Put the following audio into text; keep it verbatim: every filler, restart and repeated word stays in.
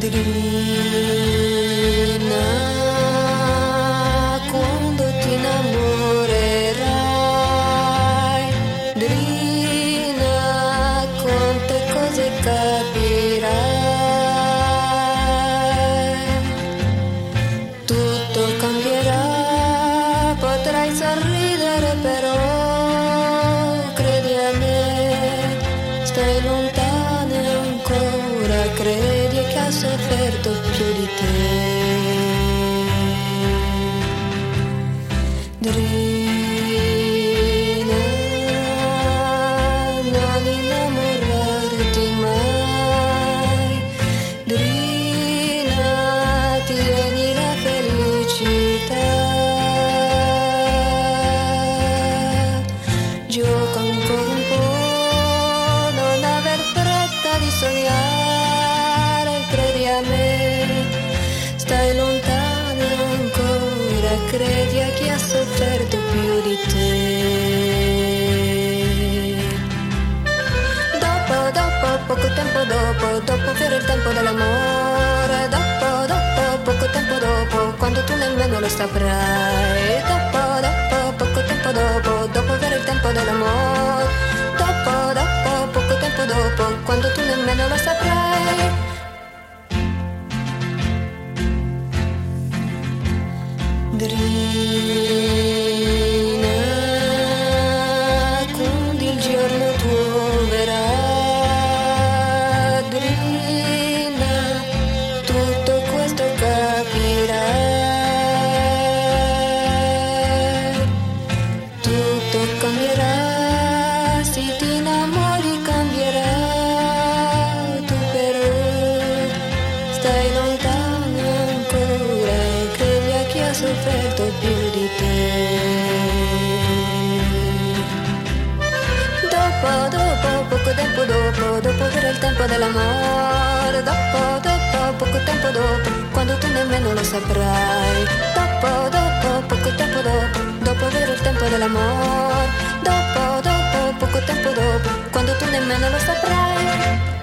Drina, quando ti innamorerai, Drina, quante cose capirai. Tutto cambierà, potrai sorridere però, credi a me, stai lontano ancora, credi che ha sofferto più di te. Drina, non innamorarti mai, Drina, tieni la felicità, gioca ancora un po', non aver fretta di sognare, credi a me, stai lontano ancora, credi a chi ha sofferto più di te. Dopo, dopo, poco tempo dopo, dopo per il tempo dell'amore, dopo, dopo, poco tempo dopo, quando tu nemmeno lo saprai, dopo, dopo, poco tempo dopo, dopo per il tempo dell'amore, dopo, dopo, poco tempo dopo, quando tu nemmeno lo saprai. Drina, quando il giorno tuo verrà, Drina, tutto questo capirai. Tutto cambierà, se ti innamori cambierà, tu però stai lontano ancora, credi a chi ha sofferto più di te. Dopo, dopo, poco tempo dopo, dopo per il tempo dell'amore, dopo, dopo, poco tempo dopo, quando tu nemmeno lo saprai, dopo, dopo, poco tempo dopo, dopo per il tempo dell'amore, dopo, dopo, poco tempo dopo, quando tu nemmeno lo saprai.